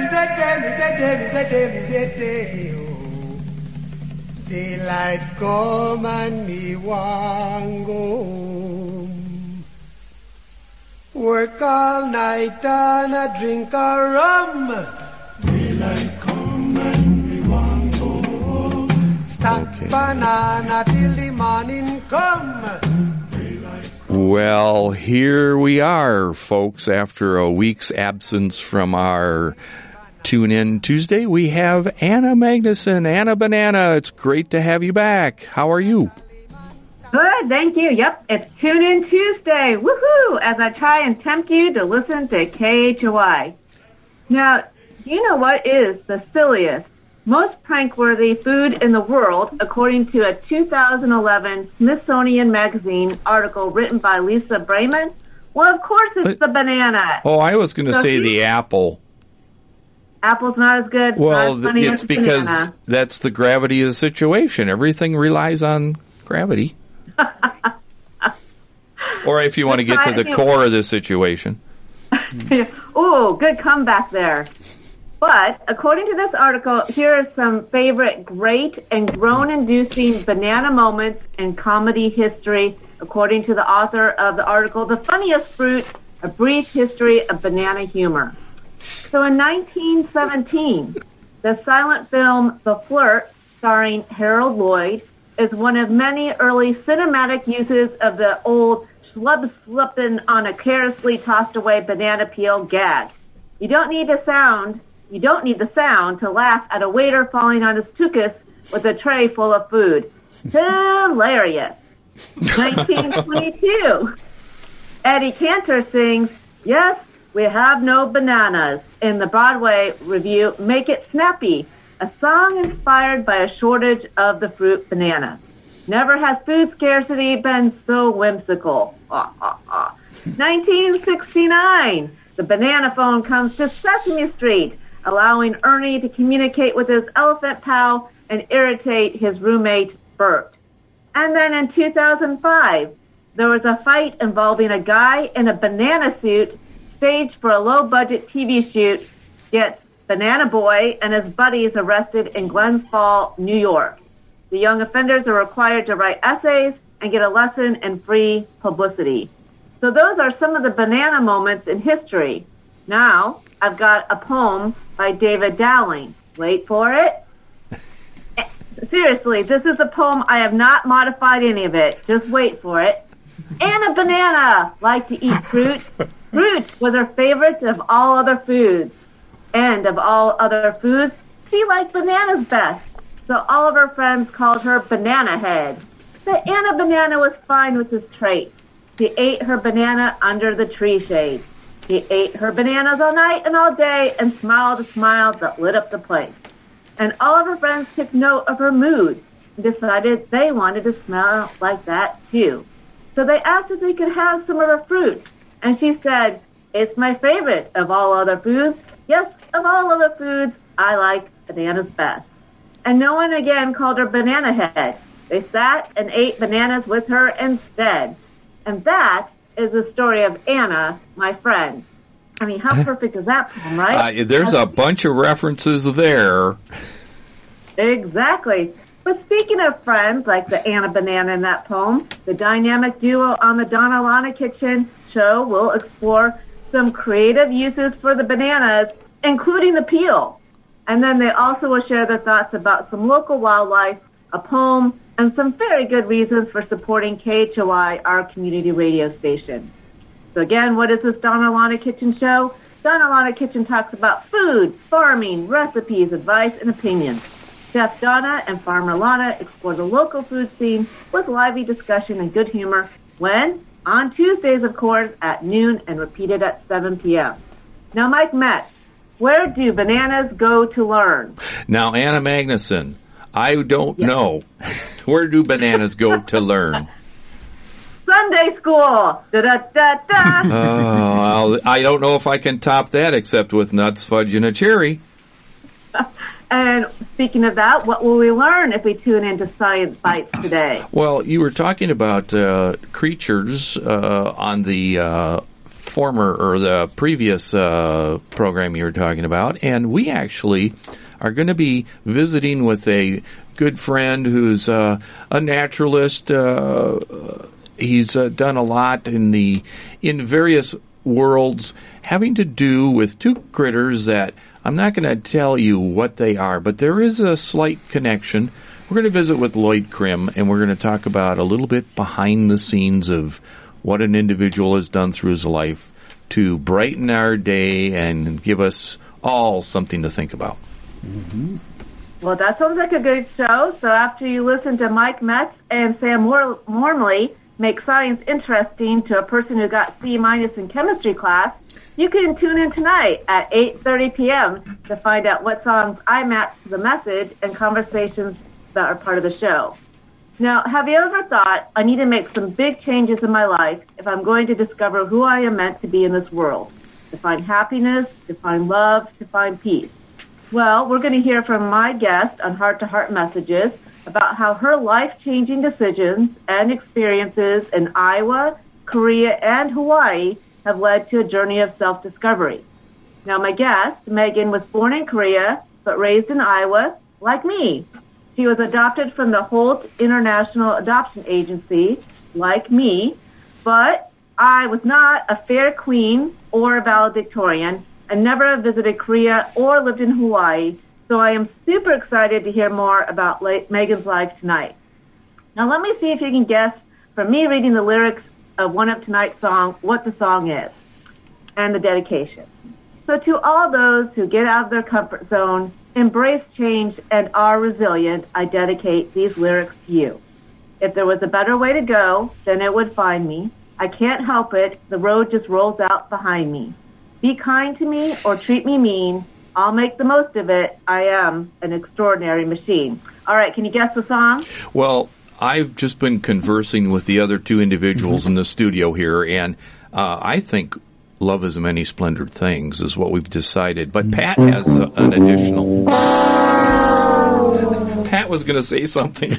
daylight come and me want go home. Work all night and a drink a rum. Daylight come and me want go home. Stack banana till the morning come. Well, here we are, folks. After a week's absence from our Tune In Tuesday, we have Anna Magnuson. Anna Banana, it's great to have you back. How are you? Good, thank you. Yep, it's Tune In Tuesday. Woohoo! As I try and tempt you to listen to KHOI. Now, do you know what is the silliest, most prank-worthy food in the world, according to a 2011 Smithsonian Magazine article written by Lisa Brayman? Well, of course it's the banana. Oh, I was going to say the apple. Apple's not as good. Well, not as funny it's as because banana. That's the gravity of the situation. Everything relies on gravity. Or if you want to get to the core of the situation. Ooh, good comeback there. But according to this article, here are some favorite great and groan-inducing banana moments in comedy history, according to the author of the article, The Funniest Fruit, A Brief History of Banana Humor. So in 1917, the silent film The Flirt, starring Harold Lloyd, is one of many early cinematic uses of the old schlub-slippin' on a carelessly tossed away banana peel gag. You don't need the sound to laugh at a waiter falling on his tuchus with a tray full of food. Hilarious. 1922. Eddie Cantor sings, "Yes, we have no bananas," in the Broadway review Make It Snappy, a song inspired by a shortage of the fruit banana. Never has food scarcity been so whimsical. 1969. The banana phone comes to Sesame Street, allowing Ernie to communicate with his elephant pal and irritate his roommate, Bert. And then in 2005, there was a fight involving a guy in a banana suit staged for a low-budget TV shoot, gets Banana Boy and his buddies arrested in Glens Falls, New York. The young offenders are required to write essays and get a lesson in free publicity. So those are some of the banana moments in history. Now, I've got a poem by David Dowling. Wait for it. Seriously, this is a poem. I have not modified any of it. Just wait for it. Anna Banana liked to eat fruit. Fruit was her favorite of all other foods. And of all other foods, she liked bananas best. So all of her friends called her Banana Head. But Anna Banana was fine with this trait. She ate her banana under the tree shade. She ate her bananas all night and all day and smiled a smile that lit up the place. And all of her friends took note of her mood and decided they wanted to smell like that too. So they asked if they could have some of her fruit. And she said, "It's my favorite of all other foods. Yes, of all other foods, I like bananas best." And no one again called her Banana Head. They sat and ate bananas with her instead. And that is the story of Anna, my friend. I mean, how perfect is that poem, right? There's a bunch of references there. Exactly. But speaking of friends, like the Anna Banana in that poem, the dynamic duo on the Donna Lana Kitchen show will explore some creative uses for the bananas, including the peel. And then they also will share their thoughts about some local wildlife, a poem, and some very good reasons for supporting KHOI, our community radio station. So again, what is this Donna Lana Kitchen show? Donna Lana Kitchen talks about food, farming, recipes, advice, and opinions. Chef Donna and Farmer Lana explore the local food scene with lively discussion and good humor when? On Tuesdays, of course, at noon and repeated at 7 p.m. Now, Mike Metz, where do bananas go to learn? Now, Anna Magnuson, I don't know. Where do bananas go to learn? Sunday school. Da-da-da-da. Well, I don't know if I can top that except with nuts, fudge, and a cherry. And speaking of that, what will we learn if we tune into Science Bites today? Well, you were talking about creatures on the former or the previous program you were talking about, and we actually are going to be visiting with a good friend who's a naturalist. He's done a lot in various worlds having to do with two critters that I'm not going to tell you what they are, but there is a slight connection. We're going to visit with Lloyd Krim, and we're going to talk about a little bit behind the scenes of what an individual has done through his life to brighten our day and give us all something to think about. Mm-hmm. Well, that sounds like a good show. So after you listen to Mike Metz and Sam Wormley make science interesting to a person who got C- in chemistry class, you can tune in tonight at 8:30 p.m. to find out what songs I match to the message and conversations that are part of the show. Now, have you ever thought, I need to make some big changes in my life if I'm going to discover who I am meant to be in this world? To find happiness, to find love, to find peace. Well, we're going to hear from my guest on Heart to Heart Messages about how her life-changing decisions and experiences in Iowa, Korea, and Hawaii have led to a journey of self-discovery. Now, my guest, Megan, was born in Korea, but raised in Iowa, like me. She was adopted from the Holt International Adoption Agency, like me, but I was not a fair queen or a valedictorian and never visited Korea or lived in Hawaii, so I am super excited to hear more about Megan's life tonight. Now, let me see if you can guess from me reading the lyrics of one of tonight's songs what the song is and the dedication. So to all those who get out of their comfort zone, embrace change, and are resilient, I dedicate these lyrics to you. If there was a better way to go, then it would find me. I can't help it. The road just rolls out behind me. Be kind to me or treat me mean. I'll make the most of it. I am an extraordinary machine. All right, can you guess the song? Well, I've just been conversing with the other two individuals in the studio here, and I think love is many splendid things is what we've decided. But Pat has an additional. Pat was going to say something.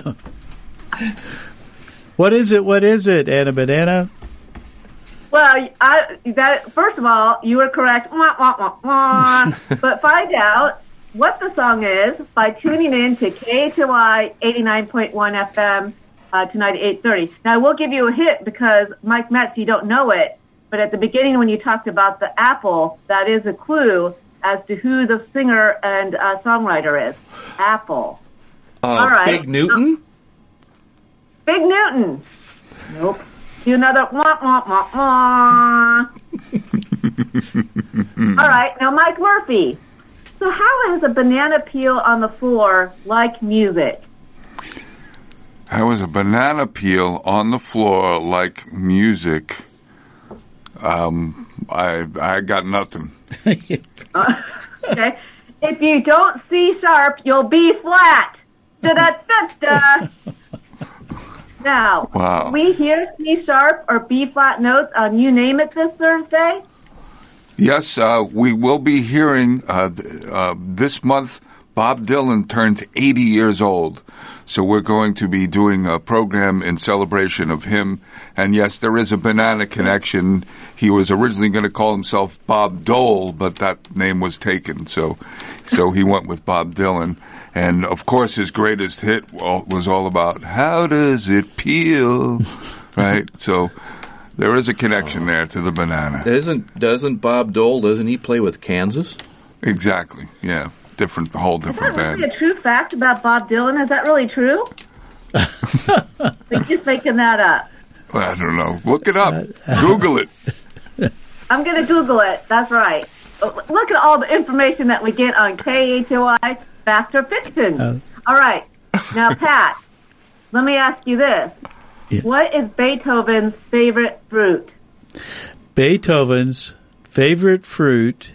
What is it, Anna Banana? Well, first of all, you were correct. Wah, wah, wah, wah. But find out what the song is by tuning in to KHOI 89.1 FM tonight at 8:30. Now, I will give you a hint because, Mike Metz, you don't know it, but at the beginning when you talked about the apple, that is a clue as to who the singer and songwriter is. Apple. All right. Fig Newton? Fig Newton. Nope. Do another wah, wah, wah, wah. All right. Now, Mike Murphy. So how is a banana peel on the floor like music? How is a banana peel on the floor like music? I got nothing. Okay. If you don't C sharp, you'll B flat. Da-da-da-da. Now, wow. We hear C sharp or B flat notes on You Name It this Thursday? Yes, we will be hearing this month. Bob Dylan turns 80 years old, so we're going to be doing a program in celebration of him. And yes, there is a banana connection. He was originally going to call himself Bob Dole, but that name was taken, so he went with Bob Dylan. And of course, his greatest hit was all about how does it peel, right? So there is a connection there to the banana. Doesn't Bob Dole? Doesn't he play with Kansas? Exactly. Yeah. Whole different band. Is that really a true fact about Bob Dylan? Is that really true? Like just making that up. Well, I don't know. Look it up. Google it. I'm going to Google it. That's right. Look at all the information that we get on KHOI Fact or Fiction. All right. Now, Pat, let me ask you this. Yeah. What is Beethoven's favorite fruit? Beethoven's favorite fruit...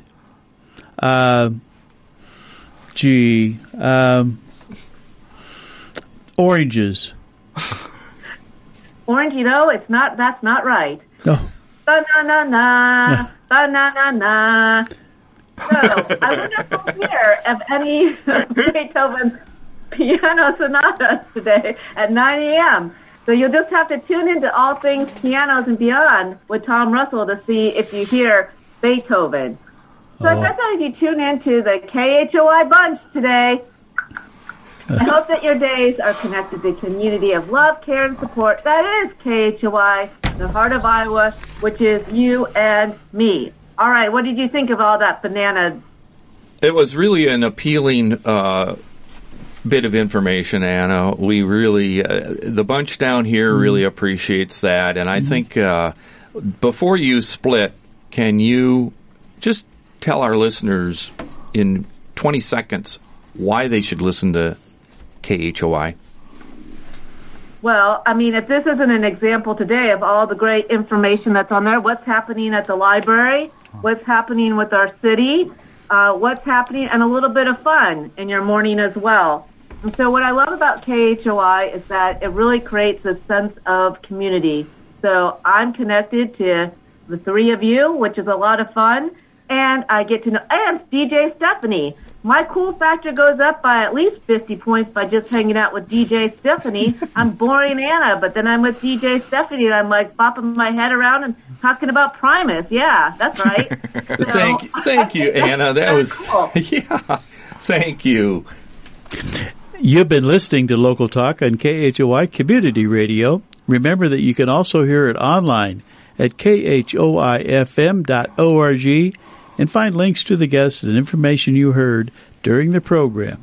oranges. Orange, it's not. That's not right. No. Banana, banana. So I wonder if we'll hear of any Beethoven piano sonatas today at 9 a.m. So you'll just have to tune into All Things Pianos and Beyond with Tom Russell to see if you hear Beethoven. So I thought if you tune into the KHOI Bunch today, I hope that your days are connected to a community of love, care, and support. That is KHOI, the heart of Iowa, which is you and me. All right, what did you think of all that banana? It was really an appealing bit of information, Anna. We really, the bunch down here really appreciates that. And I think before you split, can you just tell our listeners in 20 seconds why they should listen to KHOI? Well, I mean, if this isn't an example today of all the great information that's on there, what's happening at the library, what's happening with our city, what's happening, and a little bit of fun in your morning as well. And so what I love about KHOI is that it really creates a sense of community. So I'm connected to the three of you, which is a lot of fun. And I get to know, and DJ Stephanie. My cool factor goes up by at least 50 points by just hanging out with DJ Stephanie. I'm boring Anna, but then I'm with DJ Stephanie, and I'm like bopping my head around and talking about Primus. Yeah, that's right. So, thank you, Anna. That was cool. Yeah. Thank you. You've been listening to Local Talk on KHOI Community Radio. Remember that you can also hear it online at khoifm.org. and find links to the guests and information you heard during the program.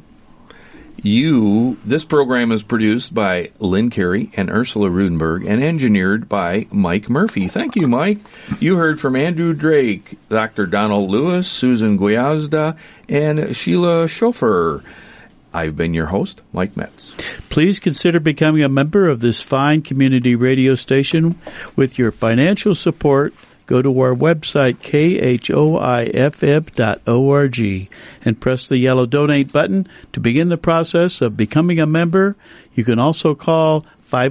This program is produced by Lynn Carey and Ursula Rudenberg and engineered by Mike Murphy. Thank you, Mike. You heard from Andrew Drake, Dr. Donald Lewis, Susan Guiazda, and Sheila Schofer. I've been your host, Mike Metz. Please consider becoming a member of this fine community radio station. With your financial support, go to our website, khoifm.org, and press the yellow donate button to begin the process of becoming a member. You can also call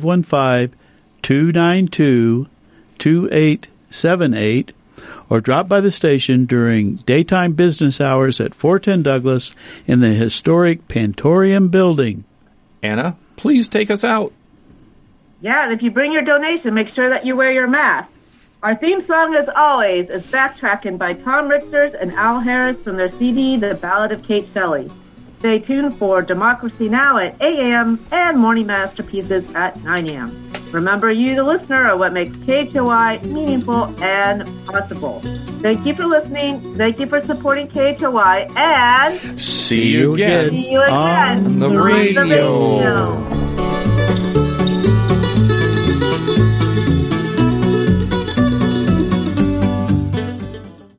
515-292-2878 or drop by the station during daytime business hours at 410 Douglas in the historic Pantorium building. Anna, please take us out. Yeah, and if you bring your donation, make sure that you wear your mask. Our theme song, as always, is Backtracking by Tom Richters and Al Harris from their CD, The Ballad of Kate Shelley. Stay tuned for Democracy Now! At 8 a.m. and Morning Masterpieces at 9 a.m. Remember, you, the listener, are what makes KHOI meaningful and possible. Thank you for listening. Thank you for supporting KHOI. And see you again on the radio.